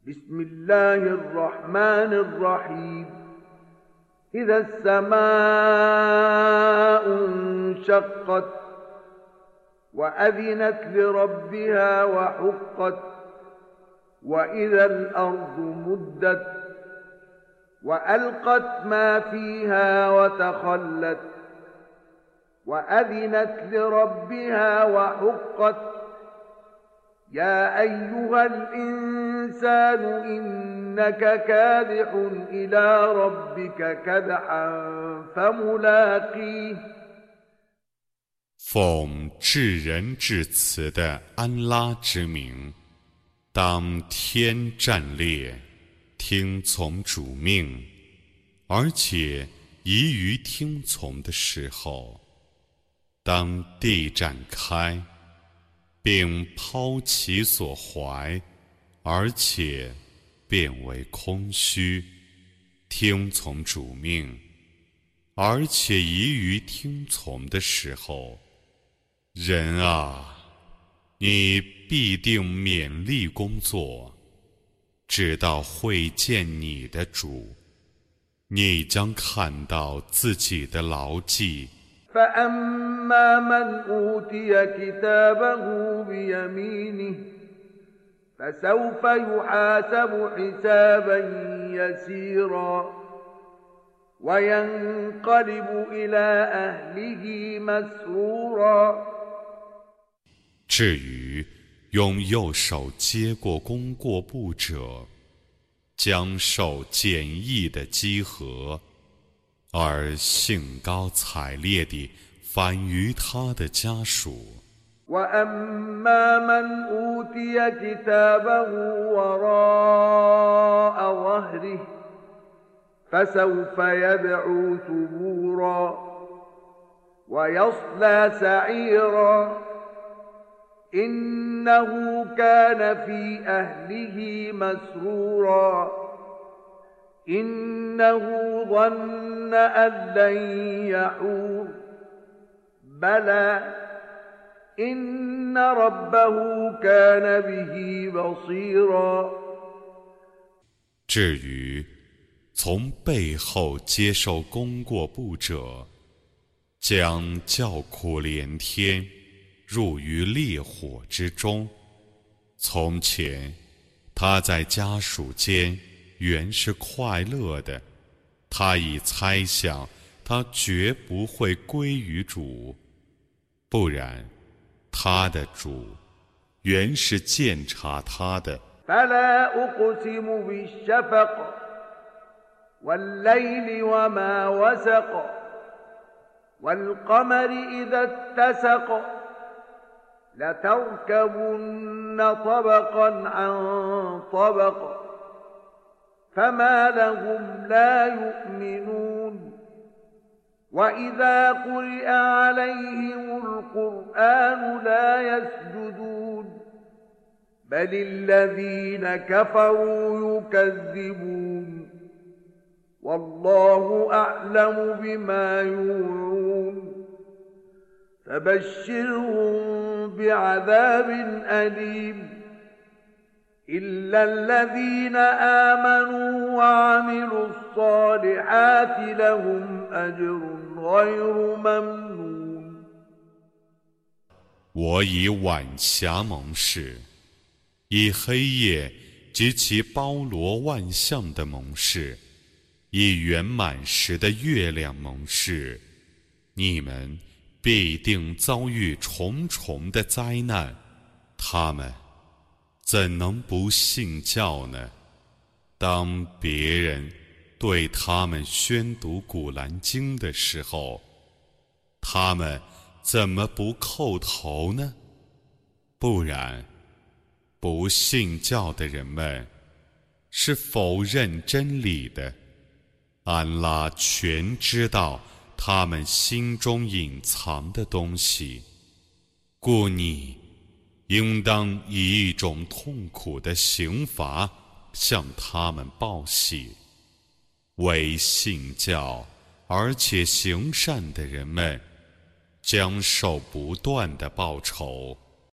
بسم الله الرحمن الرحيم إذا السماء انشقت وأذنت لربها وحقت وإذا الأرض مدت وألقت ما فيها وتخلت وأذنت لربها وحقت يا أيها الإنسان إنك كادح إلى ربك كدحا فملاقيه 奉至仁至慈的安拉之名，当天战列，听从主命，而且宜于听从的时候，当地展开，并抛其所怀，而且变为空虚，听从主命，而且宜于听从的时候，人啊，你必定勉力工作，直到会见你的主，你将看到自己的牢记。 فأما من أوتي كتابه بيمينه فسوف يحاسب حسابا يسيرا وينقلب إلى أهله مسرورا 至于用右手接过功过簿者，将受简易的稽核，而兴高采烈地返于他的家属。 وأما من أوتي كتابه وراء ظهره فسوف يدعو ثبورا ويصلى سعيرا إنه كان في أهله مسرورا إنه ظن أن لن يحور بلى إن ربه كان به بصيرا 至于从背后接受功过簿者，将叫苦连天，入于烈火之中。从前他在家属间原是快乐的，他已猜想他绝不会归于主，不然他的主原是鉴察他的。 فلا أقسم بالشفق والليل وما وسق والقمر إذا اتسق لتركبن طبقا عن طبق فما لهم لا يؤمنون وإذا قرئ عليهم القرآن لا يسجدون بل الذين كفروا يكذبون والله أعلم بما يوعون فبشرهم بعذاب أليم إلا الذين آمنوا وعملوا الصالحات لهم أجر غير ممنون 我以晚霞蒙示，以黑夜及其包罗万象的蒙示，以圆满时的月亮蒙示，你们必定遭遇重重的灾难，他们怎能不信教呢？当别人对他们宣读古兰经的时候，他们怎么不叩头呢？不然，不信教的人们是否认真理的。安拉全知道他们心中隐藏的东西，故你应当以一种痛苦的刑罚向他们报喜。为信教而且行善的人们将受不断的报酬。